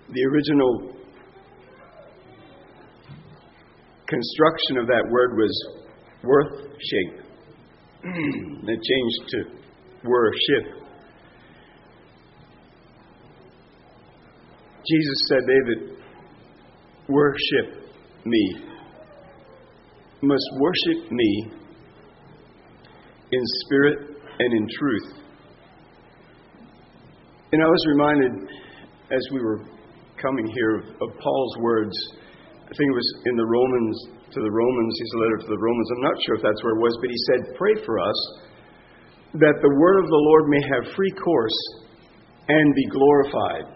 The original construction of that word was worth-shape. It changed to worship. Jesus said, David, worship me. You must worship me in spirit and in truth. And I was reminded, as we were coming here, of Paul's words. I think it was in the Romans, to the Romans, his letter to the Romans. I'm not sure if that's where it was, but he said, pray for us that the word of the Lord may have free course and be glorified.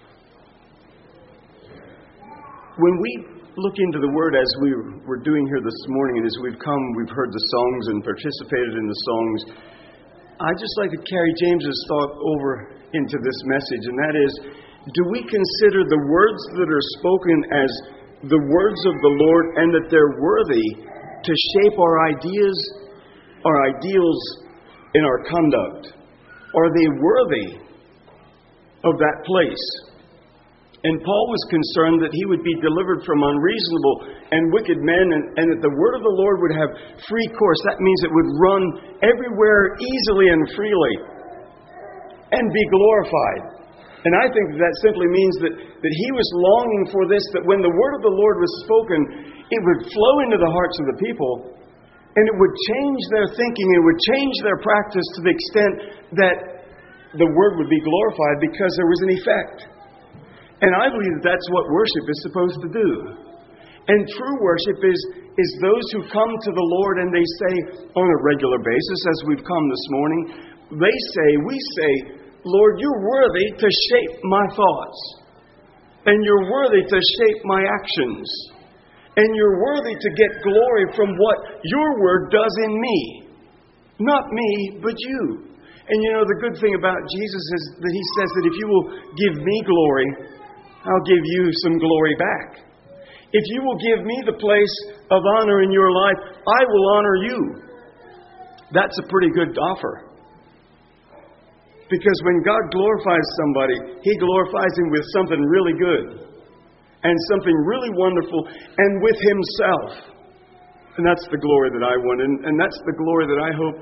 When we look into the Word as we were doing here this morning, and as we've heard the songs and participated in the songs, I'd just like to carry James's thought over into this message, and that is, do we consider the words that are spoken as the words of the Lord and that they're worthy to shape our ideas, our ideals, and our conduct? Are they worthy of that place? And Paul was concerned that he would be delivered from unreasonable and wicked men, and that the word of the Lord would have free course. That means it would run everywhere easily and freely and be glorified. And I think that simply means that he was longing for this, that when the word of the Lord was spoken, it would flow into the hearts of the people, and it would change their thinking, it would change their practice to the extent that the word would be glorified because there was an effect. And I believe that that's what worship is supposed to do. And true worship is those who come to the Lord and they say on a regular basis, as we've come this morning, we say, Lord, you're worthy to shape my thoughts. And you're worthy to shape my actions. And you're worthy to get glory from what your word does in me. Not me, but you. And you know, the good thing about Jesus is that he says that if you will give me glory, I'll give you some glory back. If you will give me the place of honor in your life, I will honor you. That's a pretty good offer. Because when God glorifies somebody, He glorifies him with something really good. And something really wonderful. And with Himself. And that's the glory that I want. And that's the glory that I hope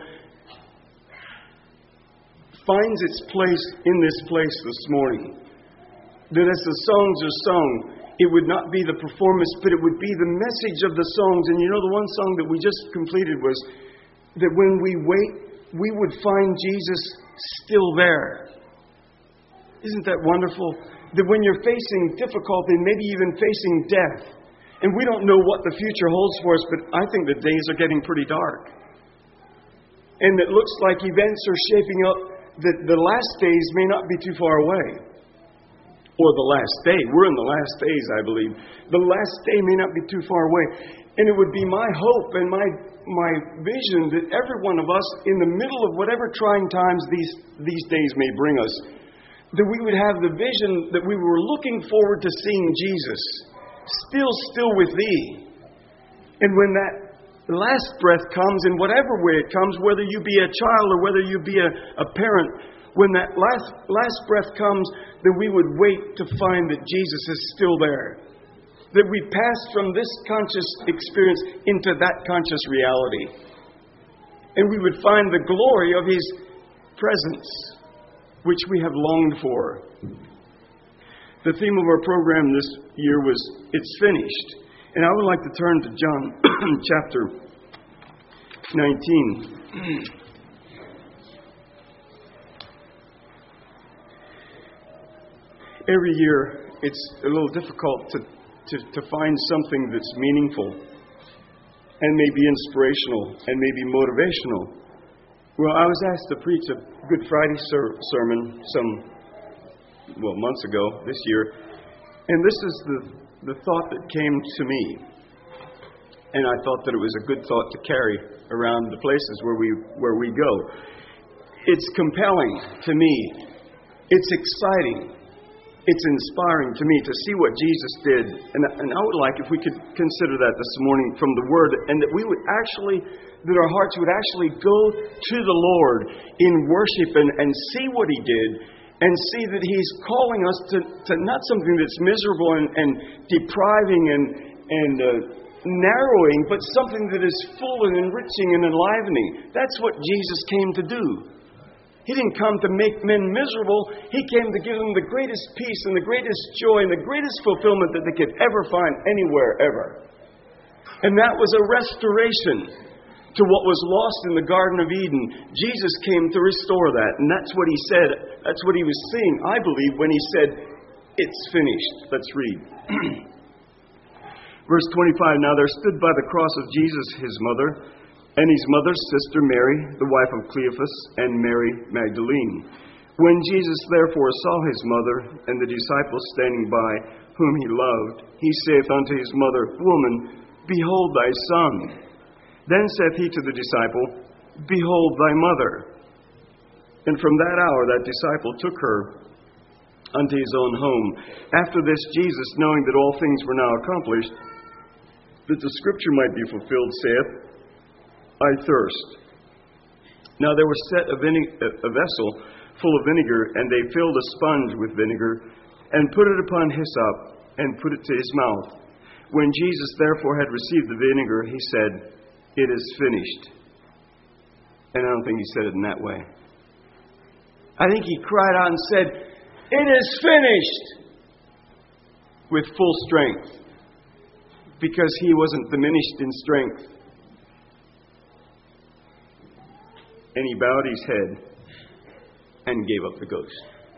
finds its place in this place this morning. That as the songs are sung, it would not be the performance, but it would be the message of the songs. And you know, the one song that we just completed was that when we wait, we would find Jesus still there. Isn't that wonderful? That when you're facing difficulty, maybe even facing death, and we don't know what the future holds for us, but I think the days are getting pretty dark. And it looks like events are shaping up that the last days may not be too far away. Or the last day. We're in the last days, I believe. The last day may not be too far away. And it would be my hope and my vision that every one of us, in the middle of whatever trying times these days may bring us, that we would have the vision that we were looking forward to seeing Jesus, still with Thee. And when that last breath comes, in whatever way it comes, whether you be a child or whether you be a parent, when that last breath comes, that we would wait to find that Jesus is still there. That we pass from this conscious experience into that conscious reality. And we would find the glory of His presence, which we have longed for. The theme of our program this year was, It's Finished. And I would like to turn to John chapter 19. Every year, it's a little difficult to find something that's meaningful and maybe inspirational and maybe motivational. Well, I was asked to preach a Good Friday sermon months ago this year, and this is the thought that came to me. And I thought that it was a good thought to carry around the places where we go. It's compelling to me. It's exciting. It's inspiring to me to see what Jesus did. And I would like if we could consider that this morning from the Word, and that we would that our hearts would actually go to the Lord in worship and see what He did, and see that He's calling us to not something that's miserable and depriving and narrowing, but something that is full and enriching and enlivening. That's what Jesus came to do. He didn't come to make men miserable. He came to give them the greatest peace and the greatest joy and the greatest fulfillment that they could ever find anywhere, ever. And that was a restoration to what was lost in the Garden of Eden. Jesus came to restore that. And that's what He said. That's what He was saying, I believe, when He said, "It's finished." Let's read. Verse 25, "Now there stood by the cross of Jesus His mother, and His mother's sister Mary, the wife of Cleophas, and Mary Magdalene. When Jesus therefore saw His mother, and the disciples standing by, whom He loved, He saith unto His mother, Woman, behold thy son. Then saith He to the disciple, Behold thy mother. And from that hour that disciple took her unto his own home. After this Jesus, knowing that all things were now accomplished, that the Scripture might be fulfilled, saith, I thirst. Now there was set a vessel full of vinegar, and they filled a sponge with vinegar, and put it upon hyssop, and put it to His mouth. When Jesus therefore had received the vinegar, He said, It is finished. And I don't think He said it in that way. I think He cried out and said, It is finished! With full strength. Because He wasn't diminished in strength. And He bowed His head and gave up the ghost.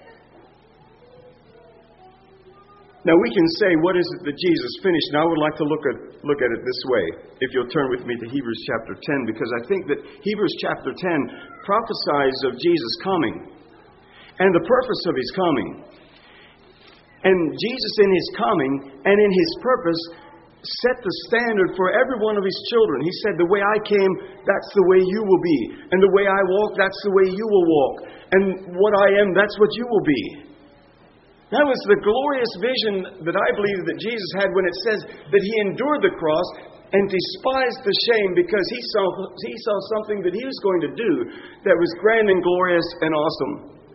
Now we can say, what is it that Jesus finished? And I would like to look at it this way, if you'll turn with me to Hebrews chapter 10, because I think that Hebrews chapter 10 prophesies of Jesus coming and the purpose of His coming. And Jesus in His coming and in His purpose set the standard for every one of His children. He said, the way I came, that's the way you will be. And the way I walk, that's the way you will walk. And what I am, that's what you will be. That was the glorious vision that I believe that Jesus had when it says that He endured the cross and despised the shame because He saw something that He was going to do that was grand and glorious and awesome.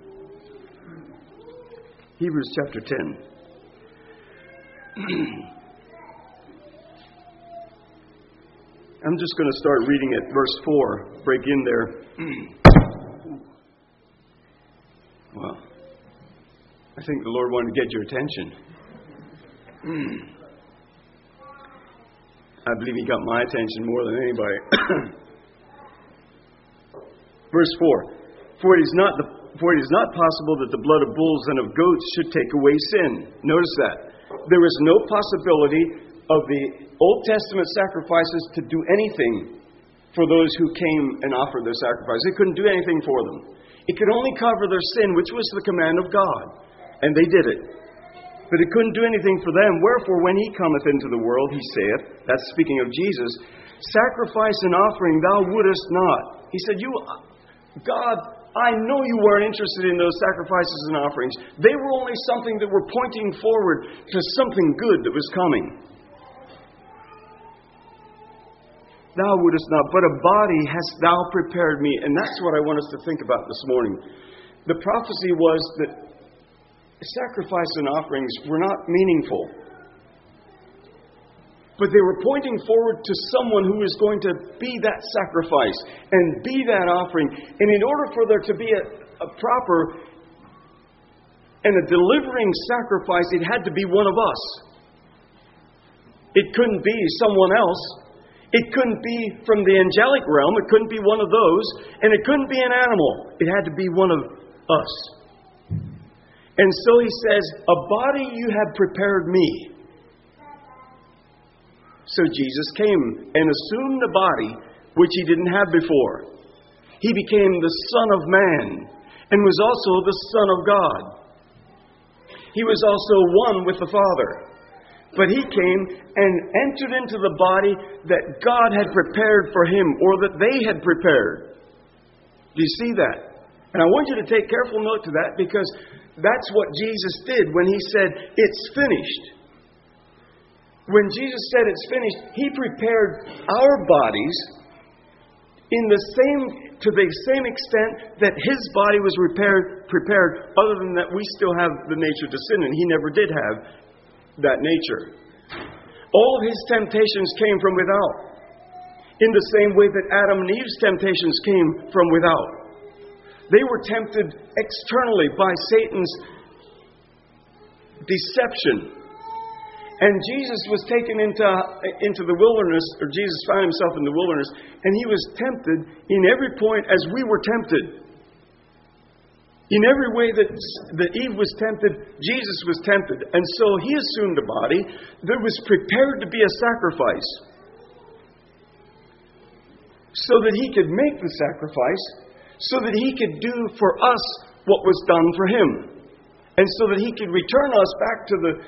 Hebrews chapter 10. I'm just going to start reading at verse 4. Break in there. Well, I think the Lord wanted to get your attention. I believe He got my attention more than anybody. Verse 4. For it is not possible that the blood of bulls and of goats should take away sin. Notice that. There is no possibility of the Old Testament sacrifices to do anything for those who came and offered their sacrifice. It couldn't do anything for them. It could only cover their sin, which was the command of God. And they did it. But it couldn't do anything for them. Wherefore, when He cometh into the world, He saith, that's speaking of Jesus, sacrifice and offering thou wouldest not. He said, God, I know you weren't interested in those sacrifices and offerings. They were only something that were pointing forward to something good that was coming. Thou wouldest not, but a body hast thou prepared me. And that's what I want us to think about this morning. The prophecy was that sacrifice and offerings were not meaningful. But they were pointing forward to someone who is going to be that sacrifice and be that offering. And in order for there to be a proper and a delivering sacrifice, it had to be one of us. It couldn't be someone else. It couldn't be from the angelic realm. It couldn't be one of those. And it couldn't be an animal. It had to be one of us. And so He says, a body you have prepared me. So Jesus came and assumed a body which He didn't have before. He became the Son of Man and was also the Son of God. He was also one with the Father. But He came and entered into the body that God had prepared for Him, or that they had prepared. Do you see that? And I want you to take careful note to that, because that's what Jesus did when He said, it's finished. When Jesus said it's finished, He prepared our bodies in the same to the same extent that His body was prepared, other than that we still have the nature to sin, and He never did have that nature. All of His temptations came from without, in the same way that Adam and Eve's temptations came from without. They were tempted externally by Satan's deception. And Jesus was taken into the wilderness, or Jesus found Himself in the wilderness, and He was tempted in every point as we were tempted. In every way that Eve was tempted, Jesus was tempted. And so He assumed a body that was prepared to be a sacrifice, so that He could make the sacrifice, so that He could do for us what was done for Him, and so that He could return us back to the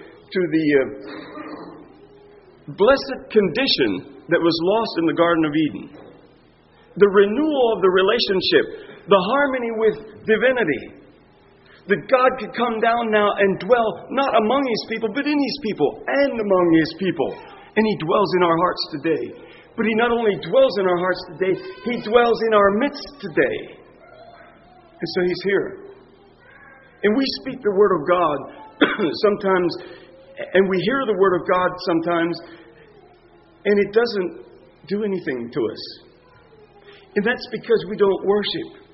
blessed condition that was lost in the Garden of Eden. The renewal of the relationship, the harmony with divinity. That God could come down now and dwell not among His people, but in His people and among His people. And He dwells in our hearts today. But He not only dwells in our hearts today, He dwells in our midst today. And so He's here. And we speak the Word of God sometimes, and we hear the Word of God sometimes, and it doesn't do anything to us. And that's because we don't worship.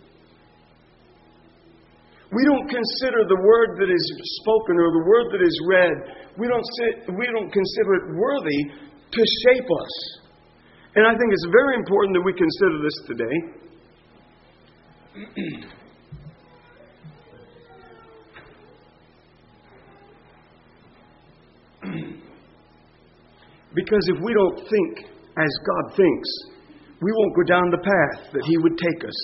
We don't consider the Word that is spoken or the Word that is read, we don't consider it worthy to shape us. And I think it's very important that we consider this today. Because if we don't think as God thinks, we won't go down the path that He would take us.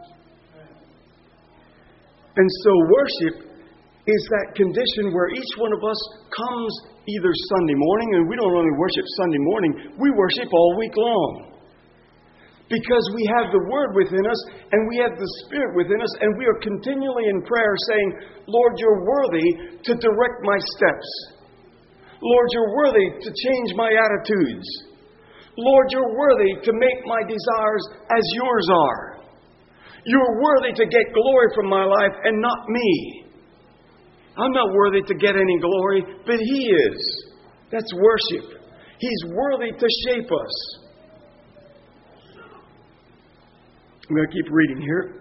And so worship is that condition where each one of us comes either Sunday morning, and we don't only worship Sunday morning, we worship all week long. Because we have the Word within us, and we have the Spirit within us, and we are continually in prayer saying, Lord, You're worthy to direct my steps. Lord, You're worthy to change my attitudes. Lord, You're worthy to make my desires as Yours are. You're worthy to get glory from my life and not me. I'm not worthy to get any glory, but He is. That's worship. He's worthy to shape us. I'm going to keep reading here.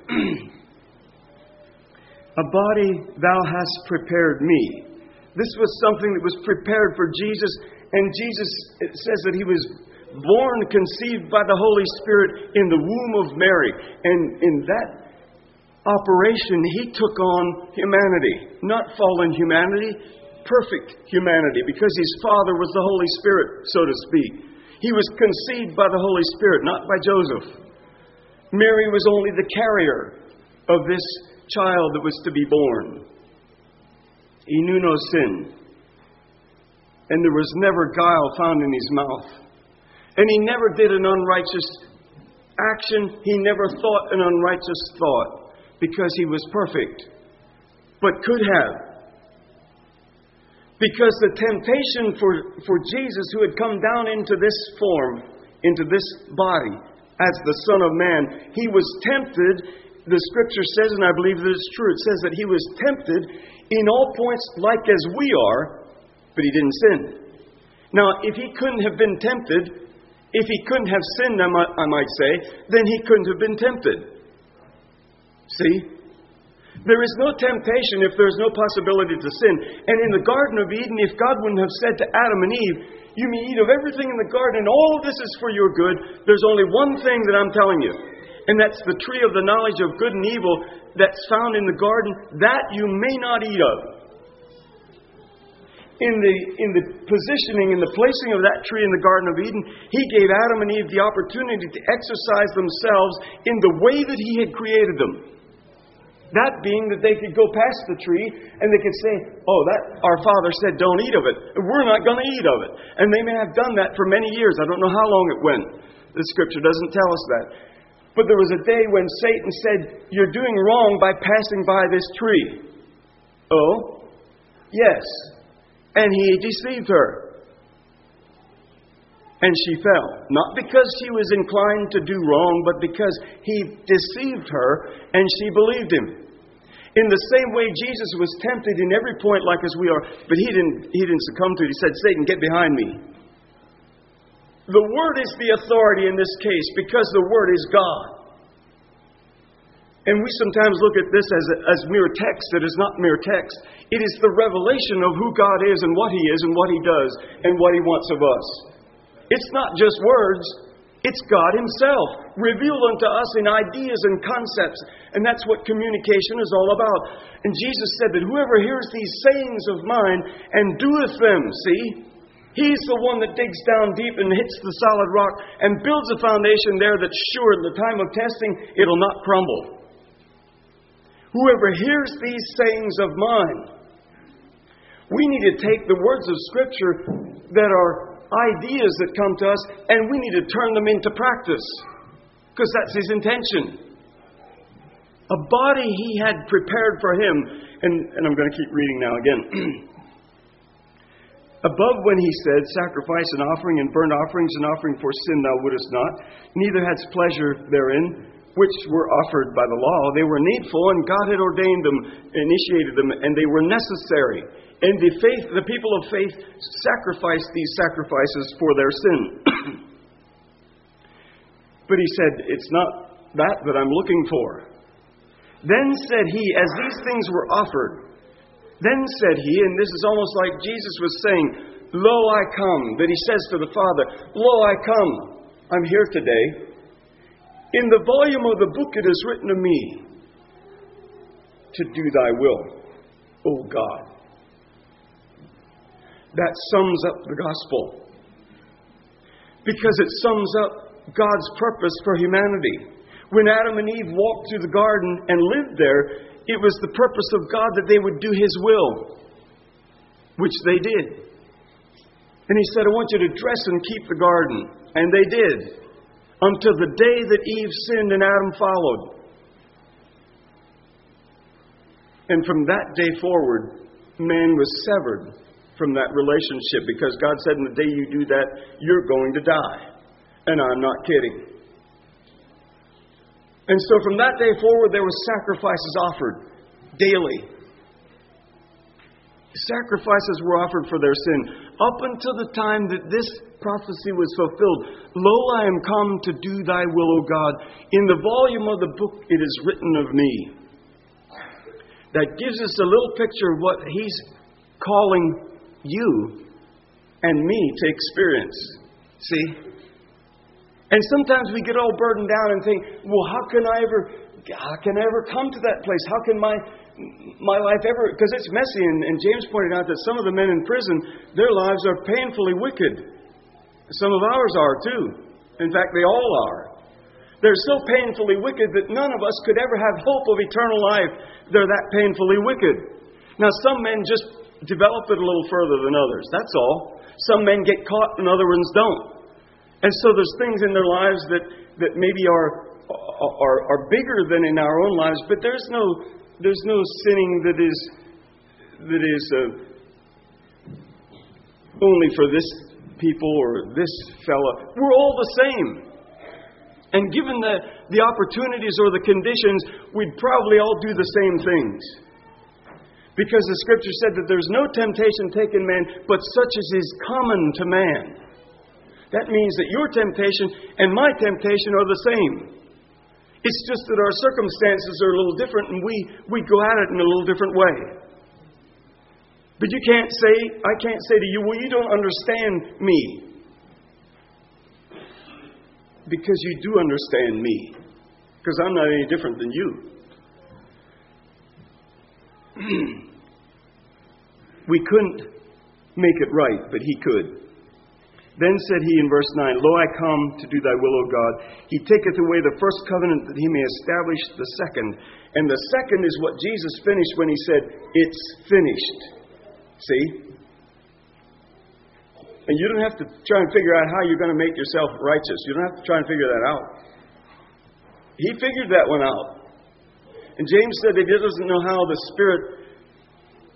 A body Thou hast prepared me. This was something that was prepared for Jesus. And Jesus, it says that He was born, conceived by the Holy Spirit in the womb of Mary. And in that operation, He took on humanity. Not fallen humanity, perfect humanity. Because His Father was the Holy Spirit, so to speak. He was conceived by the Holy Spirit, not by Joseph. Mary was only the carrier of this child that was to be born. He knew no sin. And there was never guile found in His mouth. And He never did an unrighteous action. He never thought an unrighteous thought. Because He was perfect. But could have. Because the temptation for Jesus, who had come down into this form, into this body, as the Son of Man, He was tempted. The Scripture says, and I believe that it's true, it says that He was tempted in all points like as we are, but He didn't sin. Now, if He couldn't have been tempted, if He couldn't have sinned, I might say, then He couldn't have been tempted. See? There is no temptation if there is no possibility to sin. And in the Garden of Eden, if God wouldn't have said to Adam and Eve, you may eat of everything in the garden, and all of this is for your good, there's only one thing that I'm telling you. And that's the tree of the knowledge of good and evil that's found in the garden, that you may not eat of. In the positioning, in the placing of that tree in the Garden of Eden, He gave Adam and Eve the opportunity to exercise themselves in the way that He had created them. That being that they could go past the tree and they could say, oh, that our Father said don't eat of it. We're not going to eat of it. And they may have done that for many years. I don't know how long it went. The Scripture doesn't tell us that. But there was a day when Satan said, you're doing wrong by passing by this tree. Oh? Yes. And he deceived her. And she fell. Not because she was inclined to do wrong, but because he deceived her and she believed him. In the same way, Jesus was tempted in every point like as we are, but he didn't succumb to it. He said, Satan, get behind me. The Word is the authority in this case because the Word is God. And we sometimes look at this as mere text that is not mere text. It is the revelation of who God is and what He is and what He does and what He wants of us. It's not just words. It's God Himself revealed unto us in ideas and concepts. And that's what communication is all about. And Jesus said that whoever hears these sayings of mine and doeth them, see, he's the one that digs down deep and hits the solid rock and builds a foundation there that's sure in the time of testing it'll not crumble. Whoever hears these sayings of mine, we need to take the words of Scripture that are ideas that come to us, and we need to turn them into practice, because that's His intention. A body He had prepared for Him, and I'm going to keep reading now again. Above when He said, sacrifice and offering and burnt offerings and offering for sin thou wouldest not, neither hadst pleasure therein, which were offered by the law. They were needful, and God had ordained them, initiated them, and they were necessary. And the people of faith sacrificed these sacrifices for their sin. But He said, it's not that I'm looking for. Then said He, as these things were offered, then said He, and this is almost like Jesus was saying, Lo, I come. That He says to the Father, Lo, I come. I'm here today. In the volume of the book it is written of me to do thy will, O God. That sums up the gospel. Because it sums up God's purpose for humanity. When Adam and Eve walked through the garden and lived there, it was the purpose of God that they would do His will, which they did. And He said, I want you to dress and keep the garden. And they did. Until the day that Eve sinned and Adam followed. And from that day forward, man was severed from that relationship. Because God said, in the day you do that, you're going to die. And I'm not kidding. And so from that day forward, there were sacrifices offered daily. Sacrifices were offered for their sin. Up until the time that this prophecy was fulfilled. Lo, I am come to do thy will, O God. In the volume of the book it is written of me. That gives us a little picture of what He's calling you and me to experience. See? And sometimes we get all burdened down and think, well, how can I ever come to that place? How can my life ever... Because it's messy, and James pointed out that some of the men in prison, their lives are painfully wicked. Some of ours are too. In fact, they all are. They're so painfully wicked that none of us could ever have hope of eternal life. They're that painfully wicked. Now, some men just develop it a little further than others. That's all. Some men get caught and other ones don't. And so there's things in their lives that maybe are bigger than in our own lives, but there's no sinning that is only for this people or this fella. We're all the same. And given the opportunities or the conditions, we'd probably all do the same things. Because the Scripture said that there's no temptation taken man, but such as is common to man. That means that your temptation and my temptation are the same. It's just that our circumstances are a little different and we go at it in a little different way. But I can't say to you, well, you don't understand me. Because you do understand me. Because I'm not any different than you. We couldn't make it right, but He could. Then said He in verse 9, Lo, I come to do thy will, O God. He taketh away the first covenant that He may establish the second. And the second is what Jesus finished when He said, it's finished. See? And you don't have to try and figure out how you're going to make yourself righteous. You don't have to try and figure that out. He figured that one out. And James said that He doesn't know how the Spirit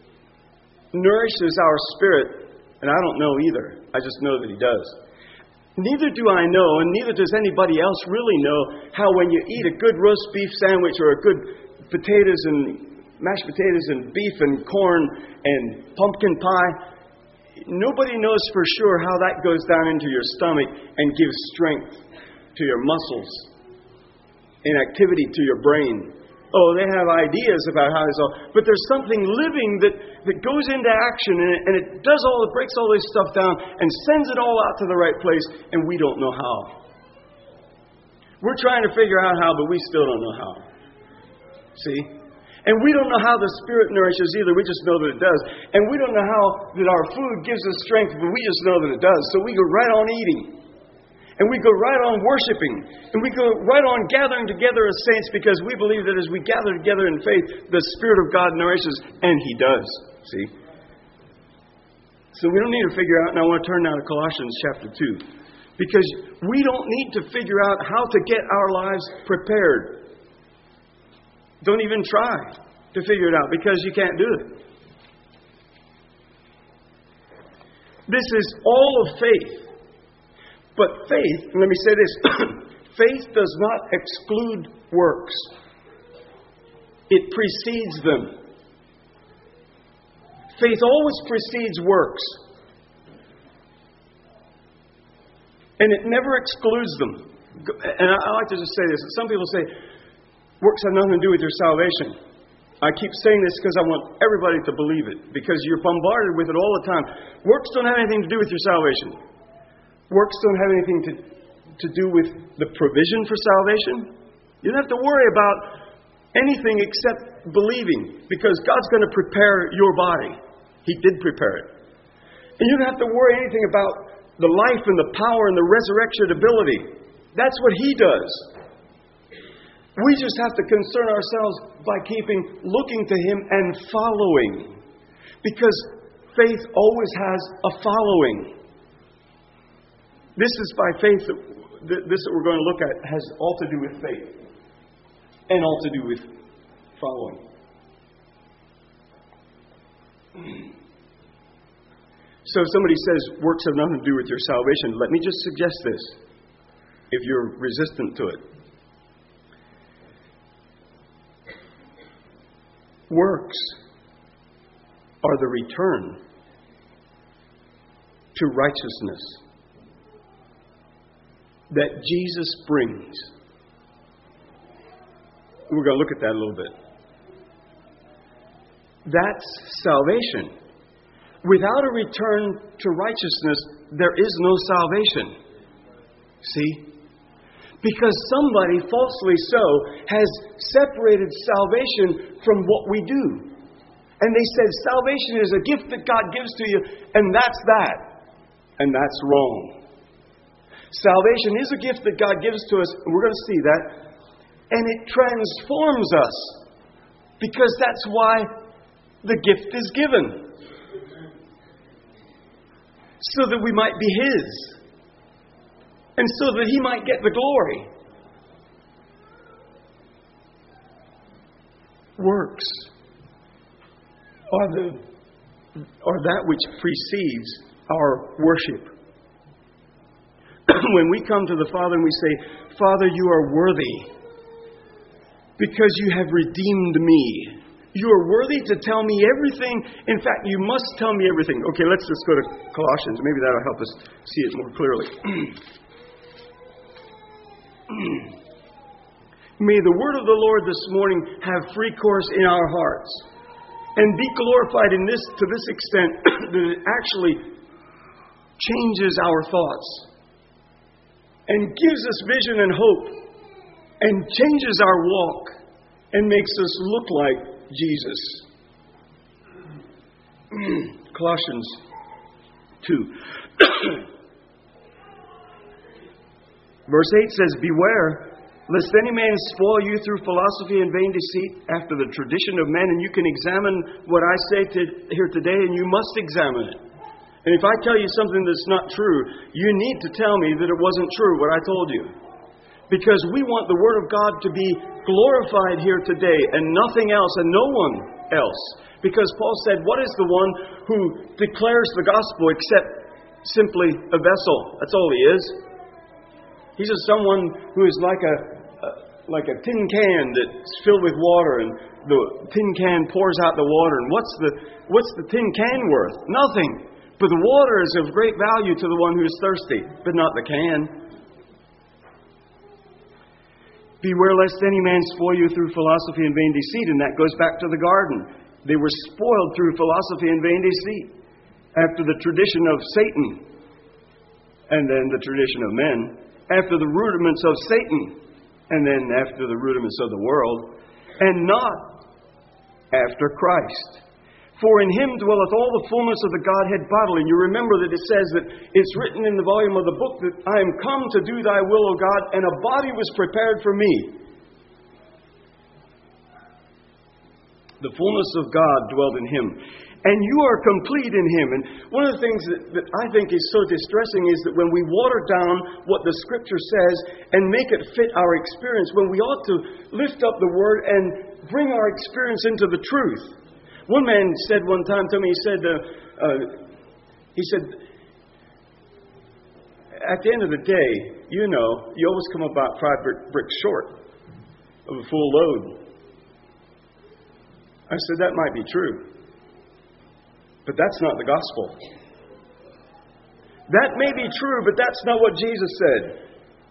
nourishes our spirit. And I don't know either. I just know that He does. Neither do I know, and neither does anybody else really know, how when you eat a good roast beef sandwich or a good potatoes and mashed potatoes and beef and corn and pumpkin pie, nobody knows for sure how that goes down into your stomach and gives strength to your muscles and activity to your brain. Oh, they have ideas about how it's all, but there's something living that goes into action, and it does it breaks all this stuff down and sends it all out to the right place, and we don't know how. We're trying to figure out how, but we still don't know how. See? And we don't know how the Spirit nourishes either. We just know that it does. And we don't know how that our food gives us strength, but we just know that it does. So we go right on eating. And we go right on worshiping. And we go right on gathering together as saints, because we believe that as we gather together in faith, the Spirit of God nourishes, and He does. See? So we don't need to figure out, and I want to turn now to Colossians chapter 2. Because we don't need to figure out how to get our lives prepared. Don't even try to figure it out, because you can't do it. This is all of faith. But faith, let me say this, faith does not exclude works. It precedes them. Faith always precedes works. And it never excludes them. And I like to just say this. Some people say, works have nothing to do with your salvation. I keep saying this because I want everybody to believe it, because you're bombarded with it all the time. Works don't have anything to do with your salvation. Works don't have anything to do with the provision for salvation. You don't have to worry about anything except believing, because God's going to prepare your body. He did prepare it. And you don't have to worry anything about the life and the power and the resurrection ability. That's what He does. We just have to concern ourselves by looking to Him and following. Because faith always has a following. This is by faith that we're going to look at has all to do with faith. And all to do with following. So if somebody says works have nothing to do with your salvation, let me just suggest this, if you're resistant to it. Works are the return to righteousness that Jesus brings. We're going to look at that a little bit. That's salvation. Without a return to righteousness, there is no salvation. See? Because somebody, falsely so, has separated salvation from what we do. And they said salvation is a gift that God gives to you, and that's that. And that's wrong. Salvation is a gift that God gives to us, and we're going to see that. And it transforms us, because that's why the gift is given. So that we might be His. And so that He might get the glory. Works are that which precedes our worship. When we come to the Father and we say, Father, you are worthy because you have redeemed me. You are worthy to tell me everything. In fact, you must tell me everything. Okay, let's just go to Colossians. Maybe that'll help us see it more clearly. May the word of the Lord this morning have free course in our hearts and be glorified in this to this extent that it actually changes our thoughts and gives us vision and hope and changes our walk and makes us look like Jesus. Colossians 2. Verse 8 says, Beware, lest any man spoil you through philosophy and vain deceit, after the tradition of men. And you can examine what I say here today, and you must examine it. And if I tell you something that's not true, you need to tell me that it wasn't true, what I told you. Because we want the Word of God to be glorified here today, and nothing else, and no one else. Because Paul said, what is the one who declares the gospel except simply a vessel? That's all he is. He's just someone who is like a tin can that's filled with water, and the tin can pours out the water. And what's the tin can worth? Nothing. But the water is of great value to the one who is thirsty, but not the can. Beware lest any man spoil you through philosophy and vain deceit. And that goes back to the garden. They were spoiled through philosophy and vain deceit, after the tradition of Satan, and then the tradition of men, after the rudiments of Satan, and then after the rudiments of the world, and not after Christ. For in Him dwelleth all the fullness of the Godhead bodily. And you remember that it says that it's written in the volume of the book that I am come to do Thy will, O God, and a body was prepared for me. The fullness of God dwelt in Him. And you are complete in Him. And one of the things that I think is so distressing is that when we water down what the Scripture says and make it fit our experience, when we ought to lift up the Word and bring our experience into the truth. One man said one time to me, he said, at the end of the day, you always come about 5 bricks short of a full load. I said, that might be true. But that's not the gospel. That may be true, but that's not what Jesus said.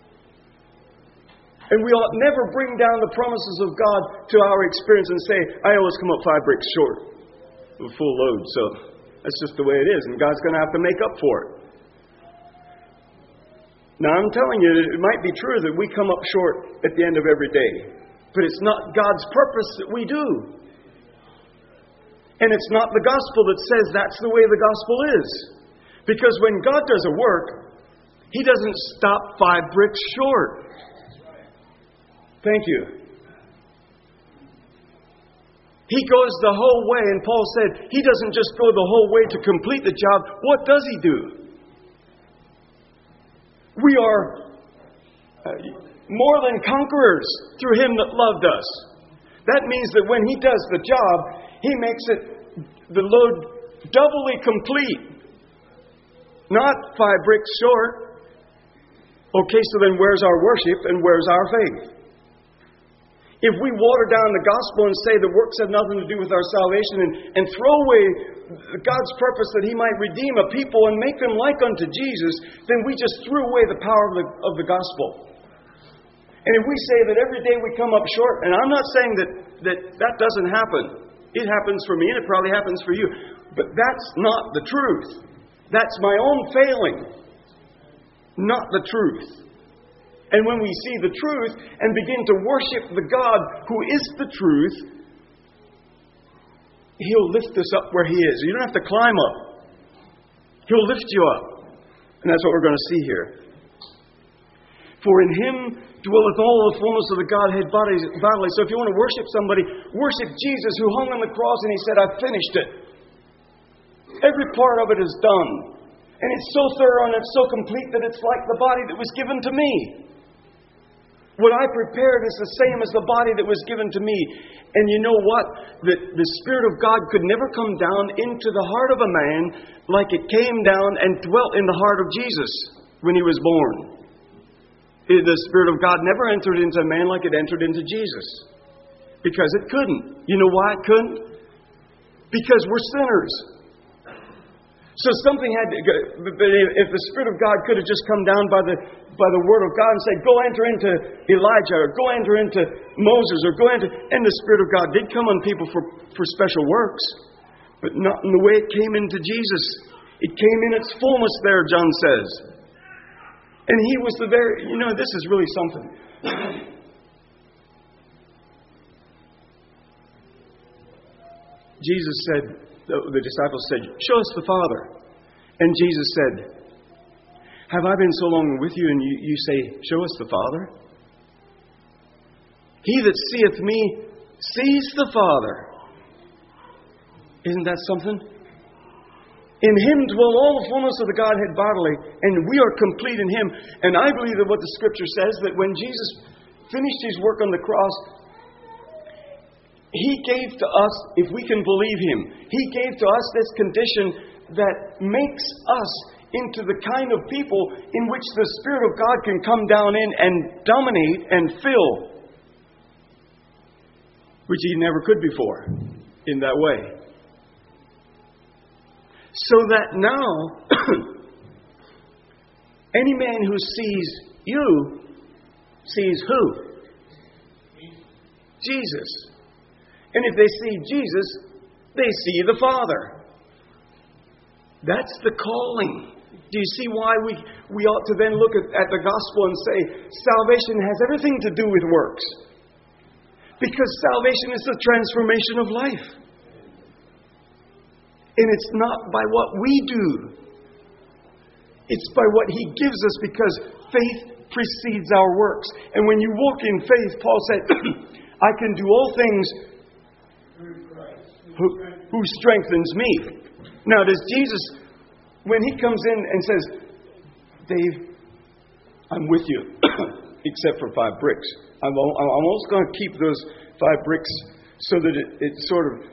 And we ought never bring down the promises of God to our experience and say, I always come up 5 bricks short of a full load. So that's just the way it is. And God's going to have to make up for it. Now, I'm telling you, it might be true that we come up short at the end of every day. But it's not God's purpose that we do. And it's not the gospel that says that's the way the gospel is. Because when God does a work, He doesn't stop 5 bricks short. Thank you. He goes the whole way, and Paul said He doesn't just go the whole way to complete the job. What does He do? We are more than conquerors through Him that loved us. That means that when He does the job, He makes it the load doubly complete. Not 5 bricks short. Okay, so then where's our worship and where's our faith? If we water down the gospel and say the works have nothing to do with our salvation and throw away God's purpose that He might redeem a people and make them like unto Jesus, then we just threw away the power of the gospel. And if we say that every day we come up short, and I'm not saying that doesn't happen. It happens for me and it probably happens for you. But that's not the truth. That's my own failing, not the truth. And when we see the truth and begin to worship the God who is the truth, He'll lift us up where He is. You don't have to climb up. He'll lift you up. And that's what we're going to see here. For in Him dwelleth all the fullness of the Godhead bodily. So if you want to worship somebody, worship Jesus who hung on the cross and He said, I've finished it. Every part of it is done. And it's so thorough and it's so complete that it's like the body that was given to me. What I prepared is the same as the body that was given to me. And you know what? The Spirit of God could never come down into the heart of a man like it came down and dwelt in the heart of Jesus when He was born. The Spirit of God never entered into a man like it entered into Jesus. Because it couldn't. You know why it couldn't? Because we're sinners. So something had to... If the Spirit of God could have just come down by the Word of God and said, go enter into Elijah, or go enter into Moses, or go into... And the Spirit of God did come on people for special works. But not in the way it came into Jesus. It came in its fullness there, John says. And He was the very... this is really something. Jesus said, the disciples said, show us the Father. And Jesus said, have I been so long with you and you say, show us the Father? He that seeth me sees the Father. Isn't that something? In Him dwell all the fullness of the Godhead bodily, and we are complete in Him. And I believe that what the Scripture says, that when Jesus finished His work on the cross, He gave to us, if we can believe Him, He gave to us this condition that makes us into the kind of people in which the Spirit of God can come down in and dominate and fill, which He never could before in that way. So that now, any man who sees you sees who? Jesus. And if they see Jesus, they see the Father. That's the calling. Do you see why we ought to then look at the gospel and say salvation has everything to do with works? Because salvation is the transformation of life. And it's not by what we do. It's by what He gives us, because faith precedes our works. And when you walk in faith, Paul said, I can do all things who strengthens me. Now, does Jesus, when He comes in and says, Dave, I'm with you, except for 5 bricks. I'm almost going to keep those 5 bricks so that it sort of...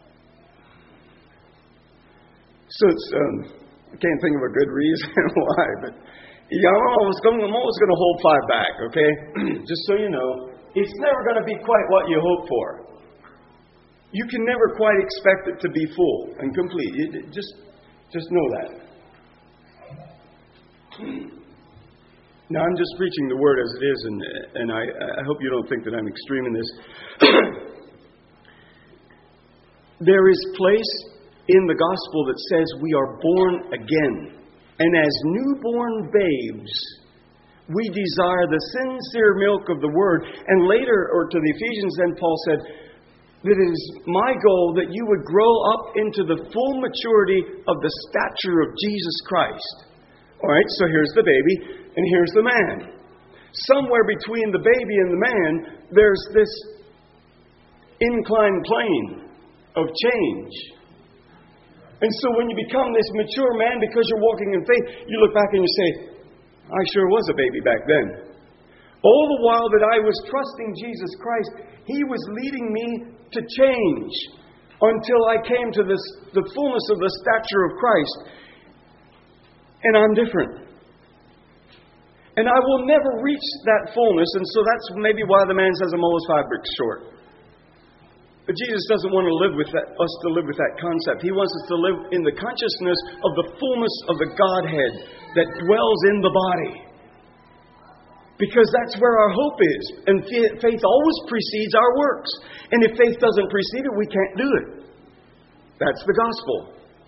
So it's... I can't think of a good reason why, but I'm always going to hold 5 back, okay? Just so you know, it's never going to be quite what you hope for. You can never quite expect it to be full and complete. Just know that. Now, I'm just preaching the Word as it is, and I hope you don't think that I'm extreme in this. There is place in the gospel that says we are born again. And as newborn babes, we desire the sincere milk of the Word. And later, or to the Ephesians, then Paul said, that it is my goal that you would grow up into the full maturity of the stature of Jesus Christ. All right, so here's the baby, and here's the man. Somewhere between the baby and the man, there's this inclined plane of change. And so when you become this mature man, because you're walking in faith, you look back and you say, I sure was a baby back then. All the while that I was trusting Jesus Christ, He was leading me to change until I came to the fullness of the stature of Christ. And I'm different. And I will never reach that fullness, and so that's maybe why the man says I'm always 5 bricks short. But Jesus doesn't want to live with that, us to live with that concept. He wants us to live in the consciousness of the fullness of the Godhead that dwells in the body. Because that's where our hope is. And faith always precedes our works. And if faith doesn't precede it, we can't do it. That's the gospel.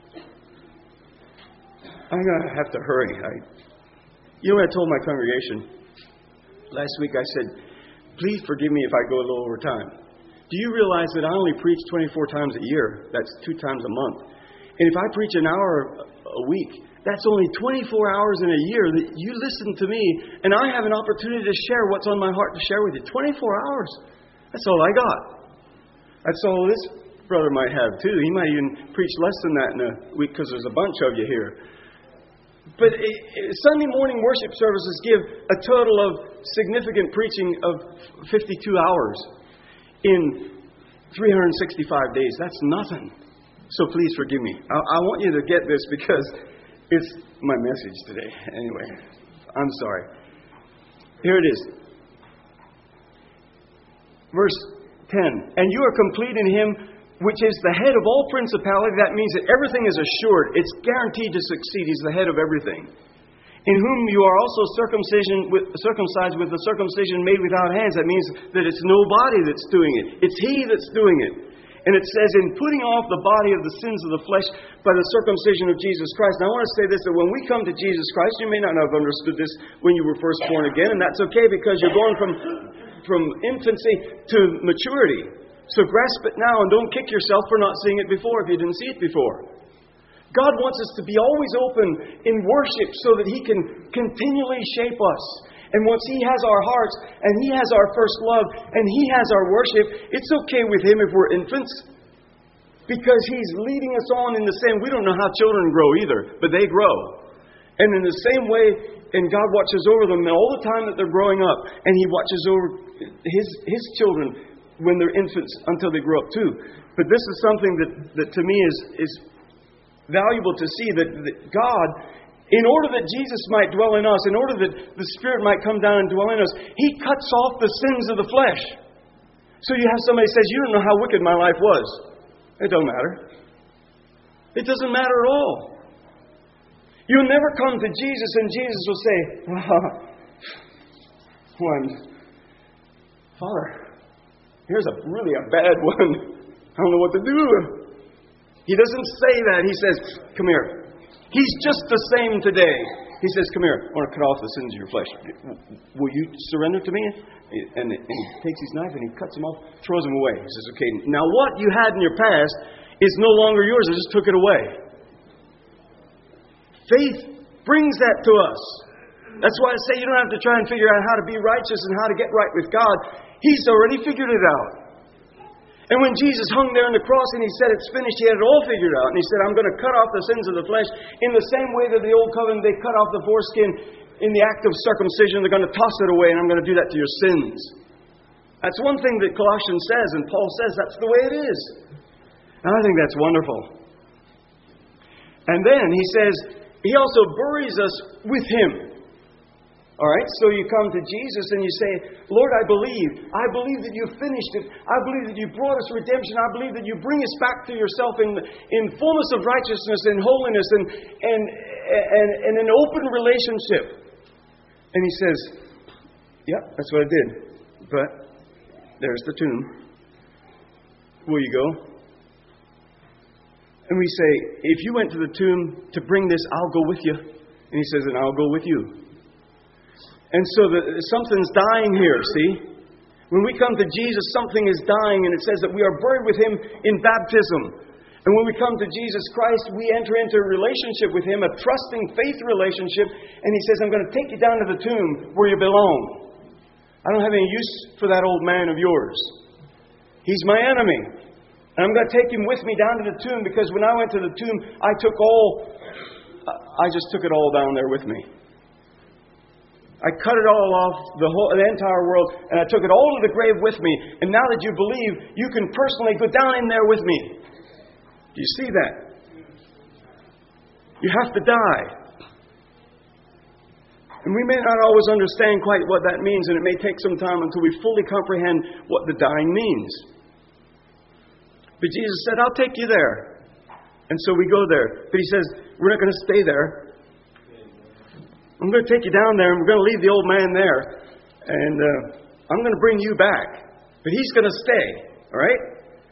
I'm going to have to hurry. You know what I told my congregation? Last week I said, please forgive me if I go a little over time. Do you realize that I only preach 24 times a year? That's 2 times a month. And if I preach an hour a week, that's only 24 hours in a year that you listen to me, and I have an opportunity to share what's on my heart to share with you. 24 hours. That's all I got. That's all this brother might have, too. He might even preach less than that in a week because there's a bunch of you here. But Sunday morning worship services give a total of significant preaching of 52 hours in 365 days. That's nothing. So please forgive me. I want you to get this because it's my message today. Anyway, I'm sorry. Here it is. Verse 10. And you are complete in Him, which is the head of all principality. That means that everything is assured. It's guaranteed to succeed. He's the head of everything. In whom you are also circumcised with the circumcision made without hands. That means that it's no body that's doing it. It's He that's doing it. And it says, in putting off the body of the sins of the flesh by the circumcision of Jesus Christ. Now I want to say this, that when we come to Jesus Christ, you may not have understood this when you were first born again, and that's okay because you're going from infancy to maturity. So grasp it now and don't kick yourself for not seeing it before if you didn't see it before. God wants us to be always open in worship so that He can continually shape us. And once He has our hearts, and He has our first love, and He has our worship, it's okay with Him if we're infants. Because He's leading us on in the same... We don't know how children grow either, but they grow. And in the same way, and God watches over them all the time that they're growing up. And He watches over His children when they're infants until they grow up too. But this is something that to me is valuable to see, that God In order that Jesus might dwell in us, in order that the Spirit might come down and dwell in us, He cuts off the sins of the flesh. So you have somebody who says, you don't know how wicked my life was. It don't matter. It doesn't matter at all. You'll never come to Jesus and Jesus will say, Father, here's really a bad one. I don't know what to do. He doesn't say that. He says, come here. He's just the same today. He says, come here. I want to cut off the sins of your flesh. Will you surrender to me? And he takes his knife and he cuts them off, throws them away. He says, okay, now what you had in your past is no longer yours. I just took it away. Faith brings that to us. That's why I say you don't have to try and figure out how to be righteous and how to get right with God. He's already figured it out. And when Jesus hung there on the cross and He said it's finished, He had it all figured out. And He said, I'm going to cut off the sins of the flesh in the same way that the old covenant, they cut off the foreskin in the act of circumcision. They're going to toss it away, and I'm going to do that to your sins. That's one thing that Colossians says, and Paul says that's the way it is. And I think that's wonderful. And then he says, He also buries us with Him. All right, so you come to Jesus and you say, Lord, I believe. I believe that you've finished it. I believe that you brought us redemption. I believe that you bring us back to yourself in fullness of righteousness and holiness and an open relationship. And He says, yep, that's what I did. But there's the tomb. Will you go? And we say, if you went to the tomb to bring this, I'll go with you. And He says, and I'll go with you. And so something's dying here, see? When we come to Jesus, something is dying, and it says that we are buried with Him in baptism. And when we come to Jesus Christ, we enter into a relationship with Him, a trusting faith relationship, and He says, I'm going to take you down to the tomb where you belong. I don't have any use for that old man of yours. He's my enemy. And I'm going to take him with me down to the tomb, because when I went to the tomb, I just took it all down there with me. I cut it all off, the entire world, and I took it all to the grave with me. And now that you believe, you can personally go down in there with me. Do you see that? You have to die. And we may not always understand quite what that means, and it may take some time until we fully comprehend what the dying means. But Jesus said, I'll take you there. And so we go there. But He says, we're not going to stay there. I'm going to take you down there, and we're going to leave the old man there. And I'm going to bring you back. But He's going to stay. All right?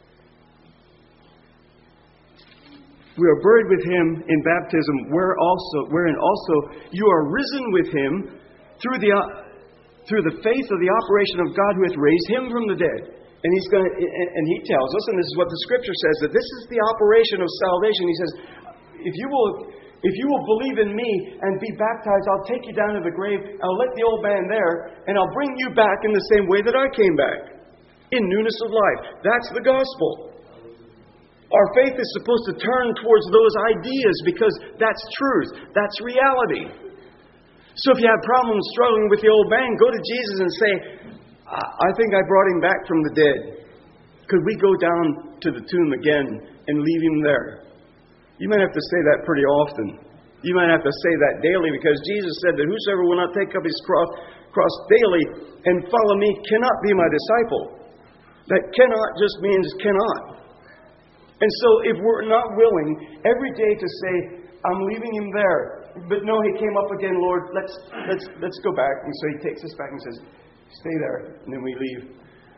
We are buried with Him in baptism, wherein also you are risen with Him through the faith of the operation of God who hath raised Him from the dead. And He tells us, and this is what the Scripture says, that this is the operation of salvation. He says, if you will believe in me and be baptized, I'll take you down to the grave, I'll let the old man there, and I'll bring you back in the same way that I came back, in newness of life. That's the gospel. Our faith is supposed to turn towards those ideas, because that's truth. That's reality. So if you have problems struggling with the old man, go to Jesus and say, I think I brought him back from the dead. Could we go down to the tomb again and leave him there? You might have to say that pretty often. You might have to say that daily, because Jesus said that whosoever will not take up his cross daily and follow me cannot be my disciple. That cannot just means cannot. And so if we're not willing every day to say, I'm leaving him there, but no, he came up again, Lord, let's go back. And so He takes us back and says, stay there. And then we leave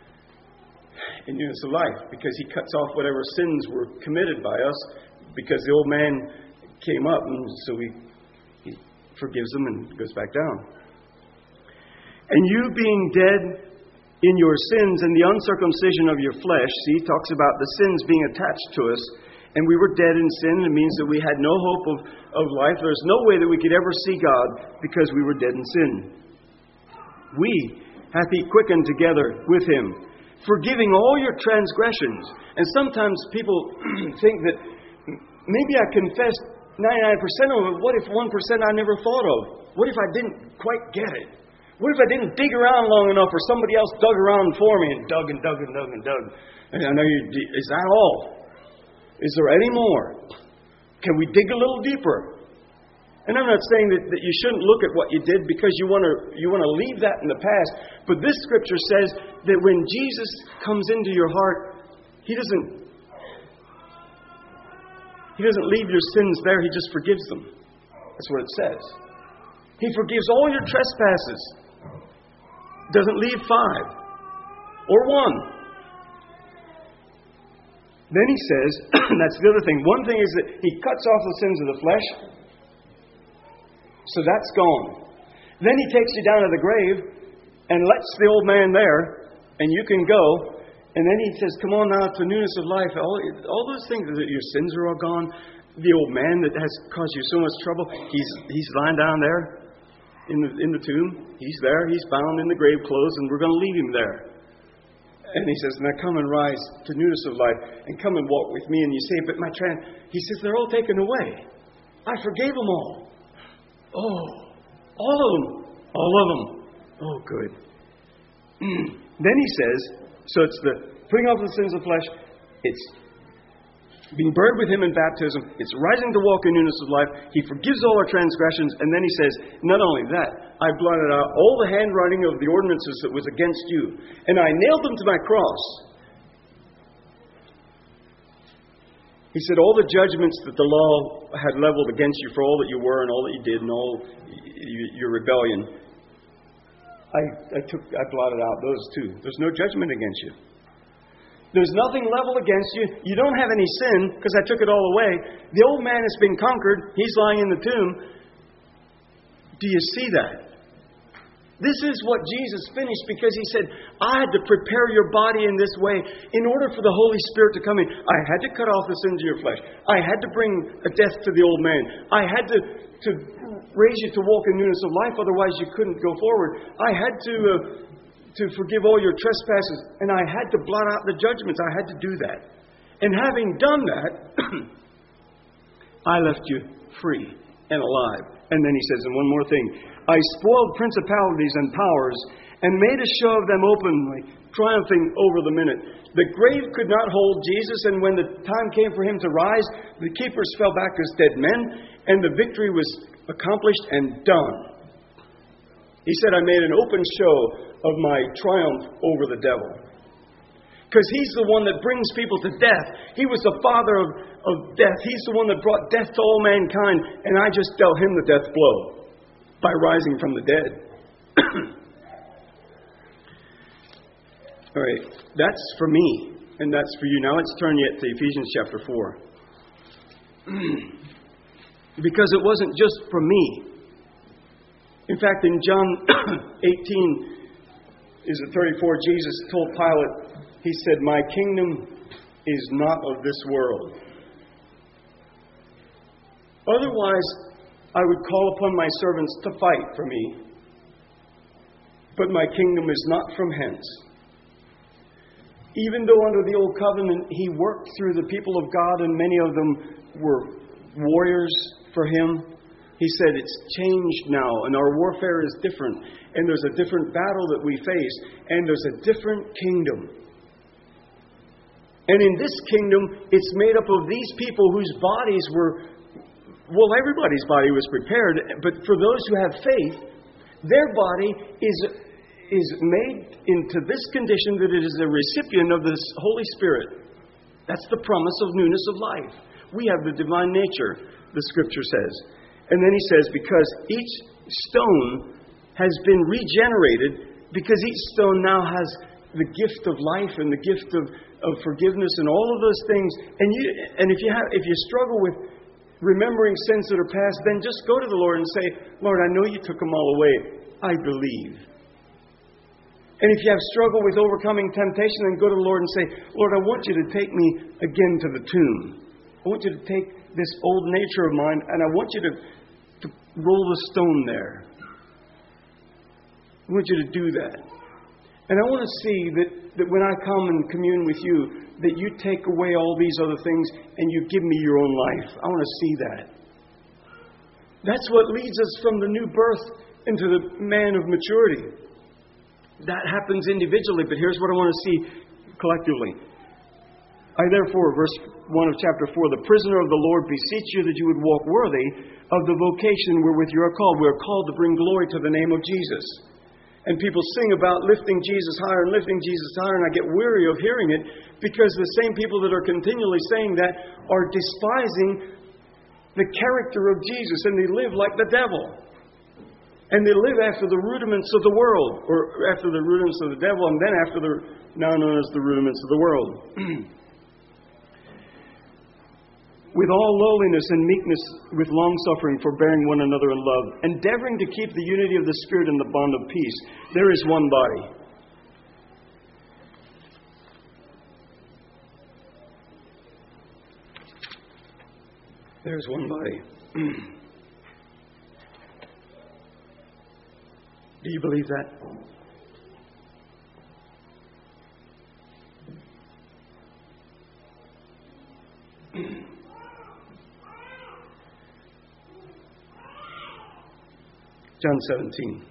in newness of life, because He cuts off whatever sins were committed by us, because the old man came up, and so He forgives them and goes back down. And you being dead in your sins and the uncircumcision of your flesh, see, he talks about the sins being attached to us, and we were dead in sin. It means that we had no hope of life. There's no way that we could ever see God, because we were dead in sin. We hath He quickened together with Him, forgiving all your transgressions. And sometimes people think that maybe I confessed 99% of it. What if 1% I never thought of? What if I didn't quite get it? What if I didn't dig around long enough, or somebody else dug around for me and dug and dug and dug and dug? And I know is that all? Is there any more? Can we dig a little deeper? And I'm not saying that you shouldn't look at what you did because you want to leave that in the past. But this scripture says that when Jesus comes into your heart, He doesn't leave your sins there. He just forgives them. That's what it says. He forgives all your trespasses. Doesn't leave 5 or 1. Then He says, that's the other thing. One thing is that He cuts off the sins of the flesh. So that's gone. Then He takes you down to the grave and lets the old man there, and you can go. And then He says, come on now to newness of life. All those things, that your sins are all gone. The old man that has caused you so much trouble, he's lying down there in the tomb. He's there. He's bound in the grave clothes, and we're going to leave him there. And He says, now come and rise to newness of life, and come and walk with me. And you say, but He says, they're all taken away. I forgave them all. Oh, all of them. All of them. Oh, good. Then He says, so it's the putting off the sins of the flesh, it's being buried with Him in baptism, it's rising to walk in newness of life, He forgives all our transgressions, and then He says, not only that, I blotted out all the handwriting of the ordinances that was against you, and I nailed them to my cross. He said, all the judgments that the law had leveled against you for all that you were and all that you did and all your rebellion, I blotted out those too. There's no judgment against you. There's nothing leveled against you. You don't have any sin because I took it all away. The old man has been conquered. He's lying in the tomb. Do you see that? This is what Jesus finished because He said, I had to prepare your body in this way in order for the Holy Spirit to come in. I had to cut off the sins of your flesh. I had to bring a death to the old man. I had to raise you to walk in newness of life, otherwise you couldn't go forward. I had to forgive all your trespasses, and I had to blot out the judgments. I had to do that. And having done that, I left you free and alive. And then He says, and one more thing, I spoiled principalities and powers and made a show of them openly, triumphing over them in it. The grave could not hold Jesus, and when the time came for Him to rise, the keepers fell back as dead men, and the victory was accomplished and done. He said, I made an open show of my triumph over the devil. Because He's the one that brings people to death. He was the father of death. He's the one that brought death to all mankind, and I just dealt Him the death blow by rising from the dead. All right, that's for me, and that's for you. Now let's turn yet to Ephesians chapter 4. Because it wasn't just for me. In fact, in John 18, is it 34, Jesus told Pilate, He said, my kingdom is not of this world. Otherwise, I would call upon my servants to fight for me. But my kingdom is not from hence. Even though under the old covenant He worked through the people of God and many of them were warriors for Him, He said it's changed now and our warfare is different. And there's a different battle that we face. And there's a different kingdom. And in this kingdom, it's made up of these people whose bodies were, well, everybody's body was prepared. But for those who have faith, their body is made into this condition that it is a recipient of this Holy Spirit. That's the promise of newness of life. We have the divine nature, the Scripture says. And then He says, because each stone has been regenerated, because each stone now has the gift of life and the gift of forgiveness and all of those things. And if you struggle with remembering sins that are past, then just go to the Lord and say, Lord, I know You took them all away. I believe. And if you have struggle with overcoming temptation, then go to the Lord and say, Lord, I want You to take me again to the tomb. I want You to take this old nature of mine, and I want You to roll the stone there. I want You to do that. And I want to see that when I come and commune with You, that You take away all these other things and You give me Your own life. I want to see that. That's what leads us from the new birth into the man of maturity. That happens individually, but here's what I want to see collectively. I therefore, verse 1 of chapter 4, the prisoner of the Lord, beseech you that you would walk worthy of the vocation wherewith you are called. We are called to bring glory to the name of Jesus. And people sing about lifting Jesus higher and lifting Jesus higher, and I get weary of hearing it because the same people that are continually saying that are despising the character of Jesus, and they live like the devil. And they live after the rudiments of the world, or after the rudiments of the devil, and then after the now known as the rudiments of the world. With all lowliness and meekness, with long-suffering, forbearing one another in love, endeavoring to keep the unity of the Spirit in the bond of peace. There is one body. There is one body. Do you believe that? John 17.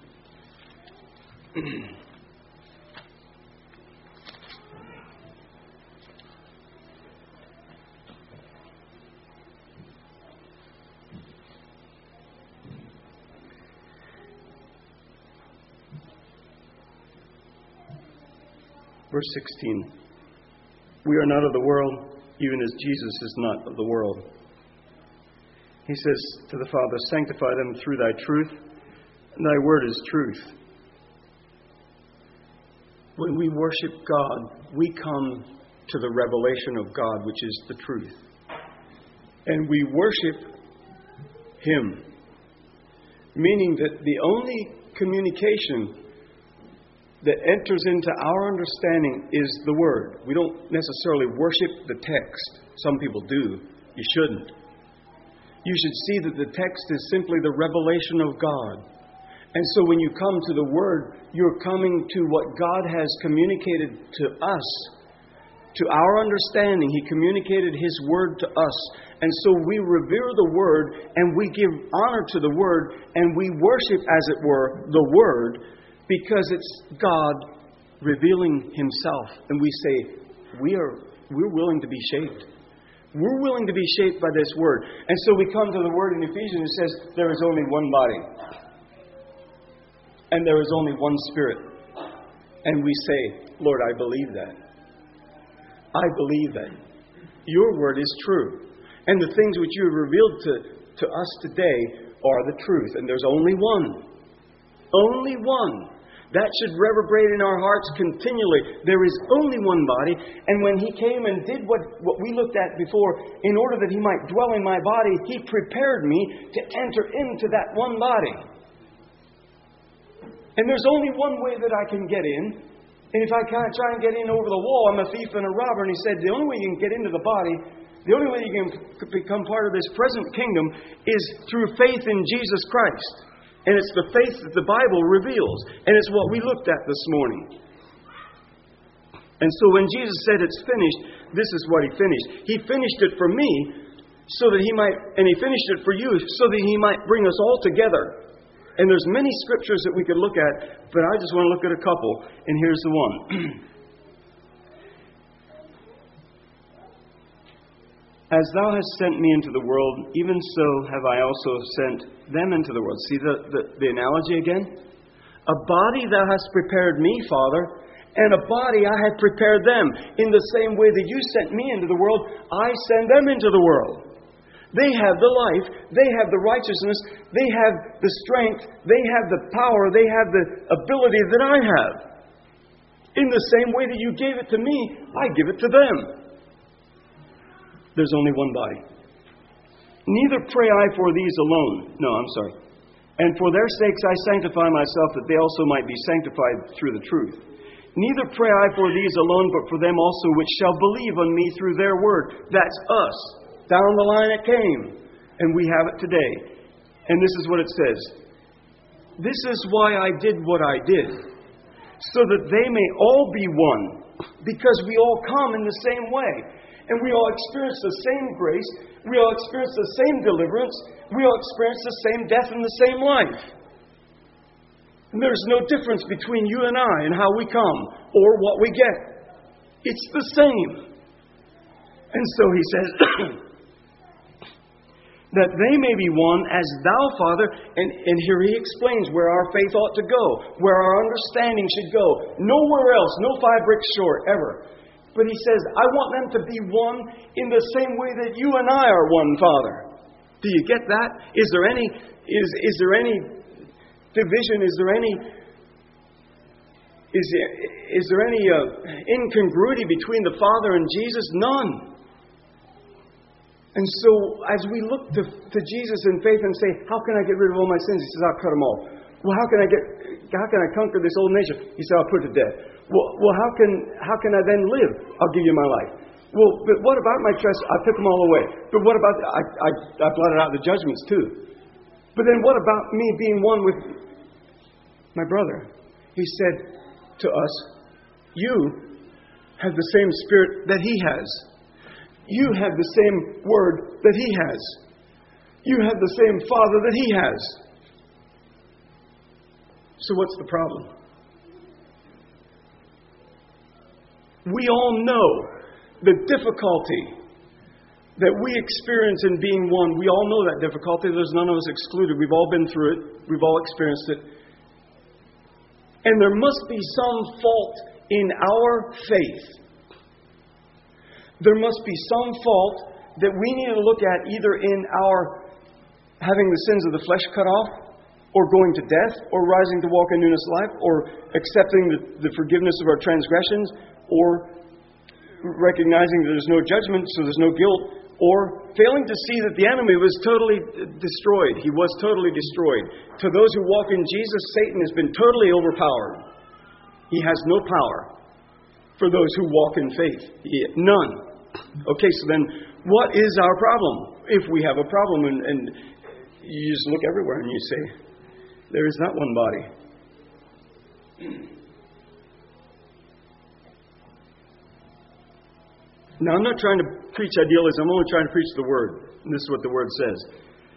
Verse 16. We are not of the world, even as Jesus is not of the world. He says to the Father, sanctify them through thy truth. Thy word is truth. When we worship God, we come to the revelation of God, which is the truth. And we worship Him. Meaning that the only communication that enters into our understanding is the Word. We don't necessarily worship the text. Some people do. You shouldn't. You should see that the text is simply the revelation of God. And so when you come to the Word, you're coming to what God has communicated to us, to our understanding. He communicated His Word to us. And so we revere the Word, and we give honor to the Word, and we worship, as it were, the Word, because it's God revealing Himself. And we say, we're willing to be shaped. We're willing to be shaped by this Word. And so we come to the Word in Ephesians. It says, there is only one body. And there is only one Spirit. And we say, Lord, I believe that. I believe that. Your Word is true. And the things which you have revealed to us today are the truth. And there's only one. Only one. That should reverberate in our hearts continually. There is only one body. And when He came and did what we looked at before, in order that He might dwell in my body, He prepared me to enter into that one body. And there's only one way that I can get in. And if I can't try and get in over the wall, I'm a thief and a robber. And He said, the only way you can get into the body, the only way you can become part of this present kingdom is through faith in Jesus Christ. And it's the faith that the Bible reveals. And it's what we looked at this morning. And so when Jesus said it's finished, this is what He finished. He finished it for me so that He might, and He finished it for you so that He might bring us all together. And there's many scriptures that we could look at, but I just want to look at a couple. And here's the one. As thou hast sent me into the world, even so have I also sent them into the world. See the analogy again? A body thou hast prepared me, Father, and a body I had prepared them. In the same way that you sent me into the world, I send them into the world. They have the life, they have the righteousness, they have the strength, they have the power, they have the ability that I have. In the same way that you gave it to me, I give it to them. There's only one body. Neither pray I for these alone. No, I'm sorry. And for their sakes I sanctify myself, that they also might be sanctified through the truth. Neither pray I for these alone, but for them also which shall believe on me through their word. That's us. Down the line it came. And we have it today. And this is what it says. This is why I did what I did. So that they may all be one. Because we all come in the same way. And we all experience the same grace. We all experience the same deliverance. We all experience the same death and the same life. And there's no difference between you and I in how we come or what we get. It's the same. And so he says, that they may be one as thou, Father, and here he explains where our faith ought to go, where our understanding should go. Nowhere else, no 5 bricks short, ever. But he says, I want them to be one in the same way that you and I are one, Father. Do you get that? Is there any division? Is there any incongruity between the Father and Jesus? None. And so, as we look to Jesus in faith and say, how can I get rid of all my sins? He says, I'll cut them all. Well, how can I conquer this old nature? He said, I'll put it to death. Well, how can I then live? I'll give you my life. Well, but what about my trust? I took them all away. But what about, I blotted out the judgments too. But then what about me being one with my brother? He said to us, you have the same spirit that he has. You have the same word that he has. You have the same Father that he has. So what's the problem? We all know the difficulty that we experience in being one. We all know that difficulty. There's none of us excluded. We've all been through it. We've all experienced it. And there must be some fault in our faith. There must be some fault that we need to look at either in our having the sins of the flesh cut off, or going to death, or rising to walk in newness of life, or accepting the forgiveness of our transgressions, or recognizing that there's no judgment, so there's no guilt, or failing to see that the enemy was totally destroyed. He was totally destroyed. To those who walk in Jesus, Satan has been totally overpowered. He has no power for those who walk in faith. None. Okay, so then what is our problem? If we have a problem, and you just look everywhere and you say, there is not one body. Now, I'm not trying to preach idealism. I'm only trying to preach the Word. And this is what the Word says.